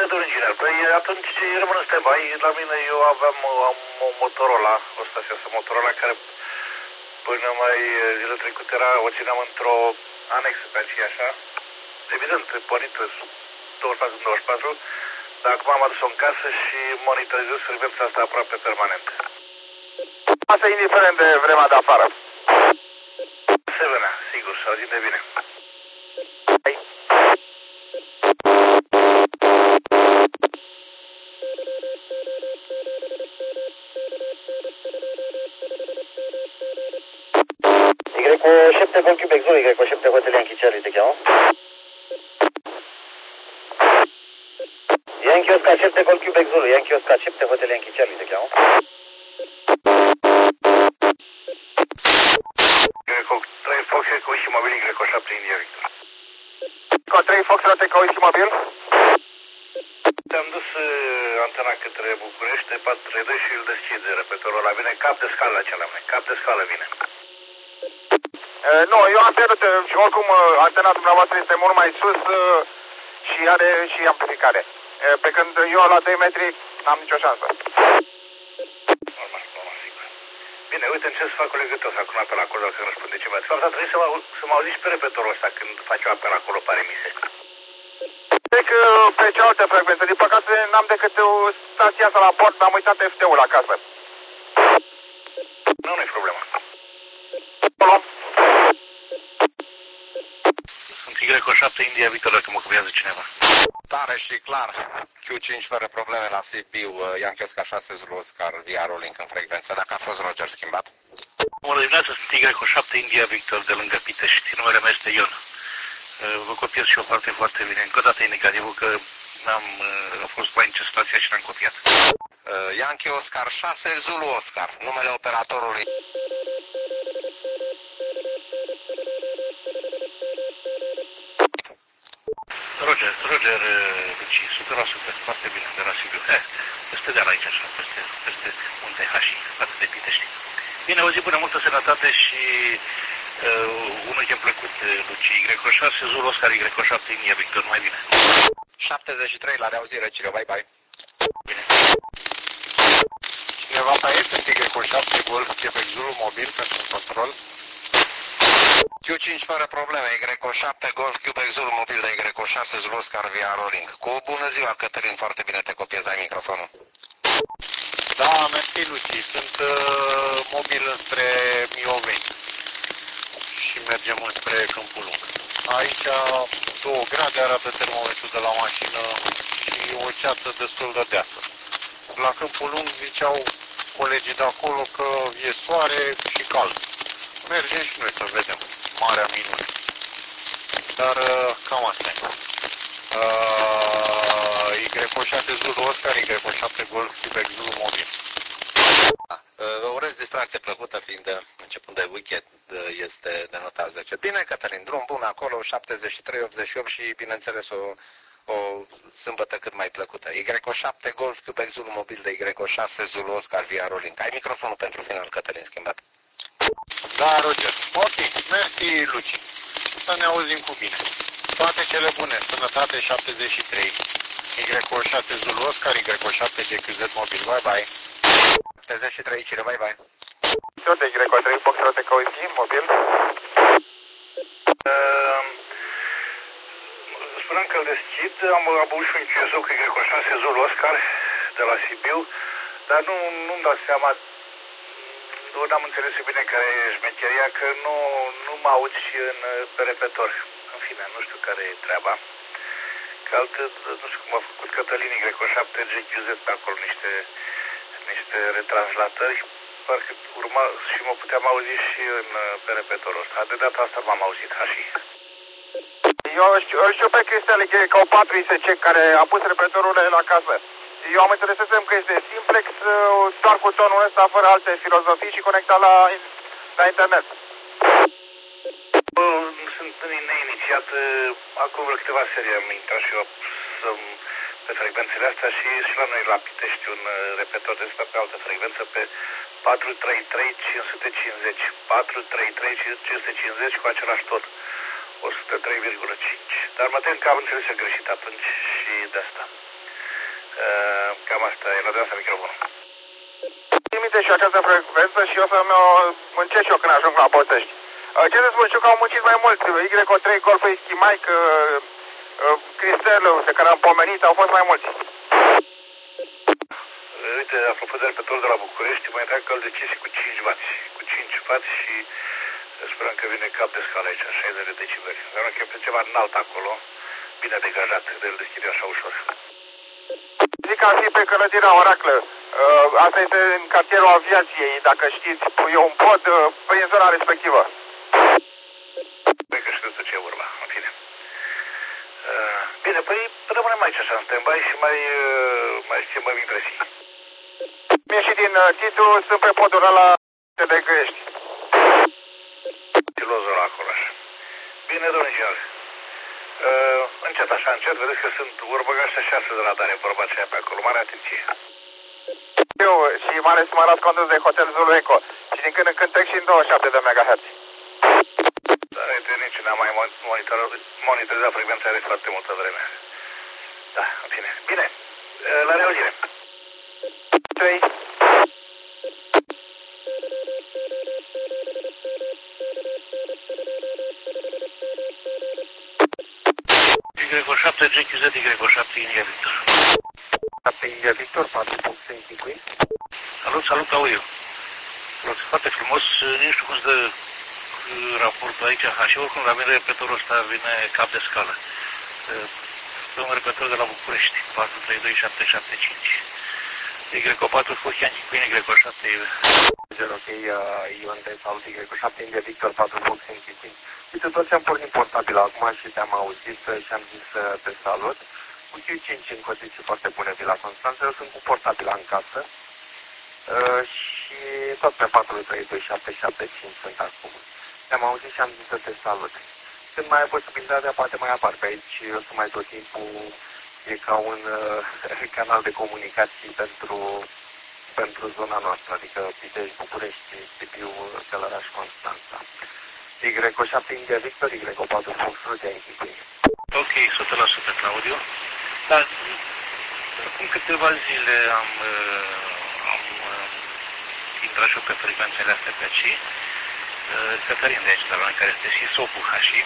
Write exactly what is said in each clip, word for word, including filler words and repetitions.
bine, domnul inginer. Păi atunci rămân în stand-by. La mine eu aveam am o Motorola, o stație Motorola, care până mai zilele trecute era, o țineam într-o anexă pe aceea, așa. Evident, pornită sub douăzeci și patru douăzeci și patru, dar acum am adus-o în casă și monitorizez frecvența asta aproape permanent. Asta indiferent de vremea de afară. Asemenea, sigur, să auzim de bine. Hai. Y cu șapte Golf Quebec Zulu, Y cu șapte Hotel Yankee Charlie te cheamă. Yankee Oscar șapte Golf Quebec Zulu, Yankee Oscar șapte Hotel Yankee Charlie te cheamă. trei Fox Echo și mobil Y cu șapte India Victor. Cu trei Fox Echo și mobil. Te-am dus uh, antena către București, de patru trei doi și îl deschide repetorul ăla. Vine cap de scală acela, cap de scală vine. Uh, nu, eu am pierdut și oricum uh, antena dumneavoastră este mult mai sus uh, și are și amplificare. Uh, pe când eu la doi metri n-am nicio șansă. Normal, normal, sigur. Bine, uite, încerc să fac o legătură să fac un apel acolo dacă răspunde ceva. De fapt, ar trebui să mă, să mă auziți pe repetorul ăsta când faci un apel acolo, pare mise. Deci pe cealaltă frecvență, din păcate n-am decât o stația asta la port, am uitat F T-ul acasă. Nu, nu-i problema. Alo? Sunt Y șapte India Victor, dacă mă copiază cineva. Tare și clar. Q cinci fără probleme la Sibiu, Yankee Oscar șase Zulu Oscar via rolling în frecvență. Dacă a fost Roger schimbat. Bună dimineața, sunt Y șapte India Victor de lângă Pitești. Numele meu este Ion. Vă copiez și o parte foarte bine. Încă o dată e negativul că am a fost mai în situația și n-am copiat. Yankee Oscar șase Zulu Oscar. Numele operatorului. Roger, Roger, Luci, o sută la sută, foarte bine, de la Sibiu. Eh, peste deal aici, așa, peste, peste munte Hașii, față de Pitești. Bine, o zi bună, multă sănătate și uh, un weekend plăcut, Luci. Y șase Zulu Oscar, Y șapte India Victor, mai bine. șaptezeci și trei la reauzire, Ciro, bye bye. Bine. Cineva pe aici, sunt Y șapte Golf Quebec Zulu mobil pentru control. Q cinci fără probleme, Y șapte Golf Quebec Zulu mobil de Y șase Zulu Oscar via rolling. Cu bună ziua, Cătălin, foarte bine te copiezi, ai microfonul. Da, mersi, Luci. Sunt uh, mobil înspre Mioveni și mergem înspre Câmpul Lung. Aici două grade arată termometrul de la mașină și o ceață destul de deasă. La Câmpul Lung ziceau colegii de acolo că e soare și cald. Mergem și noi să vedem. Marea minune. Dar uh, cam asta e. Uh, Y șase Zulu Oscar, Y șapte Golf Quebec Zulu mobil. Vă urez distracție plăcută, fiind începând de weekend este de nota zece. Bine, Cătălin, drum bun acolo, șaptezeci și trei optzeci și opt și, bineînțeles, o, o sâmbătă cât mai plăcută. Y șapte Golf Quebec Zulu mobil de Y șase Zulu Oscar via rolling. Ai microfonul pentru final, Cătălin, schimbat. Da, Roger. Ok, mersi, Luci. Să ne auzim cu bine. Toate cele bune, sănătate șaptezeci și trei. Y șase Zulu Oscar, Y șapte G Q Z mobil, bye bye. șaptezeci și trei, Cire, bye bye. Toate Y trei Fox Rote Cauzi, mobil. Uh, spuneam că îl deschid, am avut și un Q Z cu Y șase Zulu Oscar de la Sibiu, dar nu, nu-mi dau seama, nu am înțeles bine care e șmecheria, că nu, nu mă aud și în, pe repetor. În fine, nu știu care e treaba. Că altă, nu știu cum a făcut Cătălin Y șapte G Q Z pe acolo niște, niște retranslatori. Parcă urma și mă puteam auzi și în, pe repetorul ăsta. De data asta m-am auzit, așa. Eu știu, eu știu pe Cristian ca o patru I S C care a pus repetorul la casă. Eu am înțelesesem că este simplex, doar cu tonul ăsta, fără alte filozofii și conectat la, la internet. Sunt neinițiat. Acum vreo câteva serii am intrat și eu pe frecvențele astea și, și la noi la Pitești un repetor de ăsta pe altă frecvență pe patru trei trei cinci sute cincizeci. patru trei trei cinci sute cincizeci cu același ton. o sută trei virgulă cinci. Dar mă tem că am înțeles greșit atunci și de asta. Uh, cam asta e, la dreapta microfonul. Trimite și această frecvență și o să-mi o încerc eu când ajung la Botești. Uh, ce să spun, știu că au muncit mai mulți. Y O trei Golf Whisky Mike, uh, uh, Cristel, de care am pomenit, au fost mai mulți. Uite, apropo de repetorul de la București, mai trag căl de chestii cu cinci wați. Cu cinci wați și sperăm că vine cap de scală aici, șaizeci de decibeli. Dar că e pe ceva înalt acolo, bine degajat, de îl deschide așa ușor. Zic că ar fi pe clădirea Oraclă. Uh, asta este în cartierul aviației, dacă știți. E un pod uh, prin zona respectivă. Păi că știu ce e vorba, în fine. Uh, bine, păi rămânem aici așa în stand-by și mai, uh, mai schimbăm impresii. Mie și din uh, titlu sunt pe podul ăla de Găiești. Silozul acolo așa. Bine, domnul inginer. Uh, încet așa, încet, vedeți că sunt urbăgași șase de radare, vorba aceea pe acolo. Mare atenție. Eu și mai ales mă las condus de Hotel Zulu Eco și din când în când trec și în douăzeci și șapte de megahertz. Dar uite, nici n-am mai monitorizat frecvența de foarte multă vreme. Da, în fine. Bine, uh, la reauzire. trei. Y șapte, G Q Z, Y șapte, India Victor. șapte India Victor, patru Fox Yankee Queen. Salut, salut, audio. Salut, foarte frumos, nu știu cum să dă raportul aici, ha, și oricum la mine repetorul ăsta vine cap de scală. Pe un repetor de la București, patru trei doi șapte șapte cinci. Y patru Fox Yankee Queen, Y șapte. Ok, Ion de salut, Y șapte India Victor, patru Fox Yankee Queen. Uite, toți am pornit portabil acum și te-am auzit și am zis să te salut. Cu Q cinci în condiții foarte bune, Vila Constanța, eu sunt cu portabila în casă. Uh, și tot pe patru trei doi șapte șapte cinci sunt acum. Te-am auzit și am zis să te salut. Când mai ai posibilitatea, poate mai apar pe aici, eu sunt mai tot timpul, e ca un uh, canal de comunicații pentru, pentru zona noastră, adică Pitești, București, Sibiu, Călăraș, Constanța. Y șapte India Victor, Y patru Fox Yankee Queen. Ok, o sută la sută, Claudiu. Dar acum câteva zile am, am intrat și eu pe frecvențele astea pe aici. Cătălin de aici, la noi, care este și sopul Hași,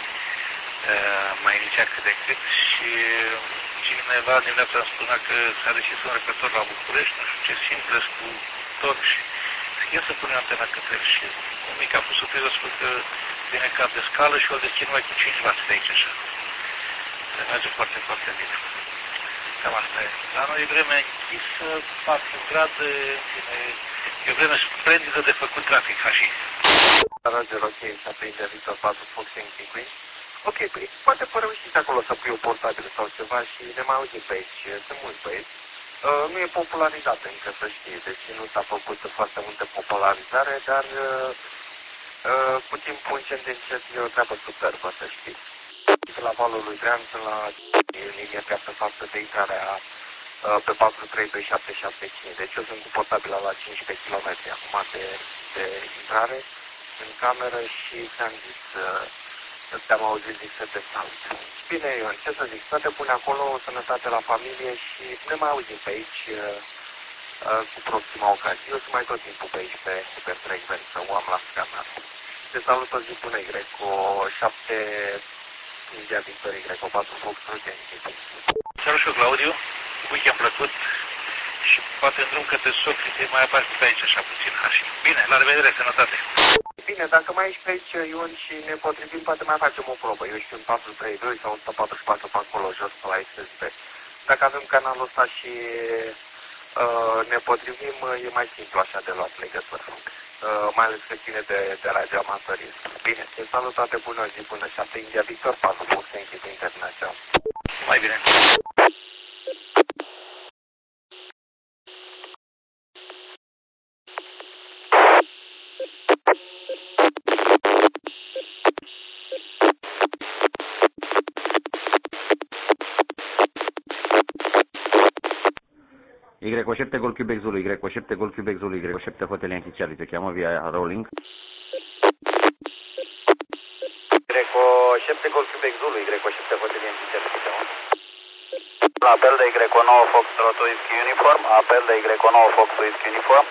mai inițiat cât de cât și cineva dimineața îmi spunea că s-a deschis un repetor la București, nu știu ce, simples cu torci. Ia să punem antena către și un mic a pus surpriză, spun că vine cap de scală și o deschid numai cu cinci wați de aici așa. Se merge foarte, foarte bine. Cam asta e. La noi e vreme închisă, patru grade, bine, e vreme splendidă de făcut trafic, Hași. Roger, ok, șapte India Victor, patru Fox Yankee Queen. Ok, păi poate fără reușit acolo să pui o portabilă sau ceva și ne mai auzim pe aici, sunt mulți pe aici. Uh, nu e popularizată încă, să știi, deci nu s-a făcut foarte multă popularizare, dar uh, uh, cu timpul încet de încet e o treabă superbă, să știi. La valul lui Drean sunt la linia piață față de intrarea uh, pe patru trei doi șapte șapte cinci, deci eu sunt cu portabila la cincisprezece kilometri acum de, de intrare în cameră și ți-am zis uh, te-am auzit zis să te salut. Bine, Ion, ce să zic, toate bune acolo, sănătate la familie și ne mai auzim pe aici uh, uh, cu proxima ocazie. Eu sunt mai tot timpul pe aici pe hiperfrecvență, o am la scanner. Te salut o zi bună, Y, cu șapte India Victor, Y, cu patru Fox Yankee. Salut și eu, Claudiu, weekend plăcut și poate în drum către Sofie să mai apar pe aici așa puțin, Hași. Bine, la revedere, sănătate! Bine, dacă mai ești pe aici, Ion, și ne potrivim, poate mai facem o probă. Eu știu, un patru trei doi sau o sută patruzeci și patru pe acolo, jos, pe la S S B. Dacă avem canalul ăsta și uh, ne potrivim, e mai simplu așa de luat legătură. Uh, mai ales că ține de, de radioamatorism. Bine, te salut, toate bună zi, până șapte India Victor, patru Fox Yankee International. Mai bine! Y șapte Golf Quebec Zulu, Y șapte Golf Quebec Zulu, Y șapte Hotel Yankee Charlie, te cheamă via rolling. Y șapte Golf Quebec Zulu, Y șapte Hotel Yankee Charlie, te cheamă. Apel de Y nouă Foxtrot Whisky Uniform, apel de Y nouă Fox Whisky Uniform.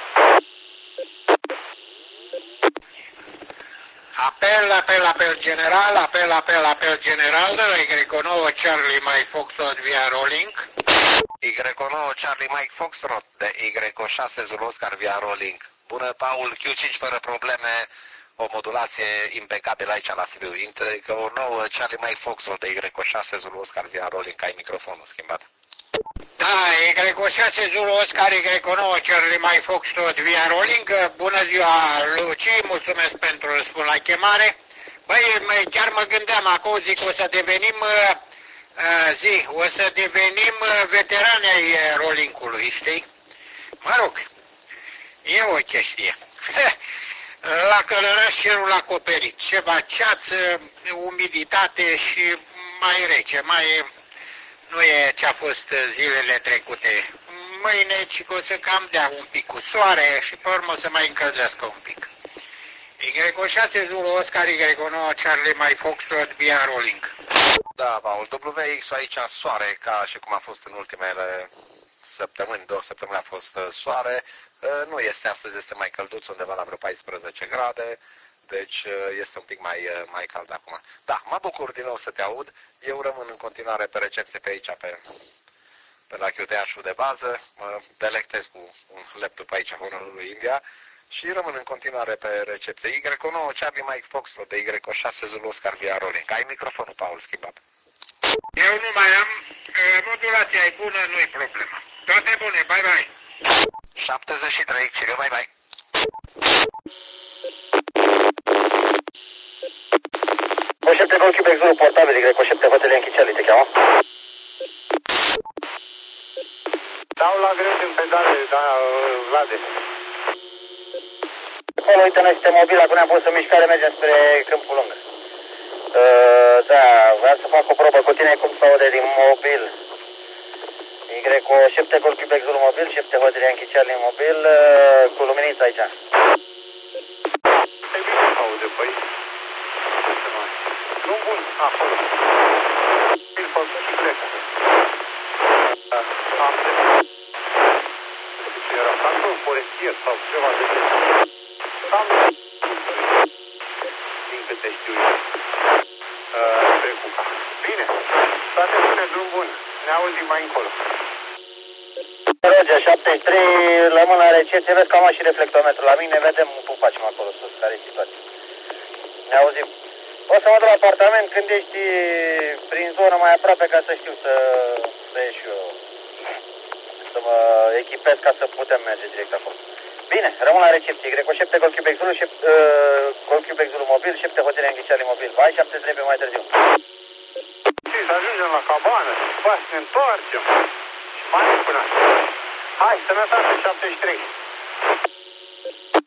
Apel, apel, apel general, apel, apel, apel general, Y nouă Charlie Mike Foxtrot via Rolling. Y nouă Charlie Mike Foxtrot de Y șase Zulu Oscar via Rolling. Bună, Paul, Q cinci fără probleme, o modulație impecabilă aici la Sibiu. Y nouă Charlie Mike Foxtrot de Y șase Zulu Oscar via Rolling, ai microfonul schimbat. Da, Y șase Zulu Oscar, Y nouă Charlie Mike Foxtrot via Rolling. Bună ziua, Luci, mulțumesc pentru răspuns la chemare. Băi, chiar mă gândeam, acum zic, o să devenim, zi, o să devenim veterani ai Rolling-ului, știi? Mă rog, e o chestie. La Călăraș cerul acoperit, ceva ceață, umiditate și mai rece, mai... Nu e ce a fost zilele trecute. Mâine ci o să cam dea un pic cu soare și pe urmă o să mai încălzească un pic. Y șase Zulu Oscar, Y nouă Charlie Mike Foxtrot via Rolling. Da, Paul, W X aici soare, ca și cum a fost în ultimele săptămâni, două săptămâni a fost soare. Nu este astăzi, este mai călduț, undeva la vreo paisprezece grade. Deci este un pic mai, mai cald acum. Da, mă bucur din nou să te aud. Eu rămân în continuare pe recepție pe aici, pe, pe la Chiuteașul de bază. Mă delectez cu un laptop aici, Honorului India. Și rămân în continuare pe recepție. Y nouă Charlie Mike Foxtrot de Y șase Zulu Oscar via Rolling. Ai microfonul, Paul, schimbat. Eu nu mai am. Modulația e bună, nu-i problema. Toate bune, bye bye. șaptezeci și trei, Ciriu, bye bye. șapte Golf Quebec Zulu portabil, Y șapte Hotel Yankee Charlie, te cheamă? Dau la greu din pedale, da, Vlade. Acolo, uite, noi suntem mobili, acum ne-am pus în mișcare, mergem spre Câmpul Lung. Uh, da, vreau să fac o probă cu tine, cum se aude din mobil. Y șapte Golf Quebec Zulu mobil, șapte Hotel Yankee Charlie mobil, uh, cu luminița aici. E bine se aude, păi. Nu bun, acolo. Îl făcut și plecă. Am de... Era acolo forestier sau ceva de genul. Am de... Din câte știu eu. Spre Cuca. Bine. Toate bune, drum bun. Ne auzim mai încolo. Roger, șaptezeci și trei, la mână recepție, vezi că am și reflectometru la mine, vedem cum facem acolo sus, care e situația. Ne auzim. O să mă duc la apartament când ești prin zonă mai aproape ca să știu să, să ieși eu, să mă echipez ca să putem merge direct acolo. Bine, rămân la recepție. Y șapte Golf Quebec Zulu, uh, Golf Quebec Zulu mobil, șapte Hotel Yankee Charlie mobil. Hai, șaptezeci și trei pe mai târziu. Și să ajungem la cabană, după să ne întoarcem. Și mai până. Hai, sănătate, șaptezeci și trei.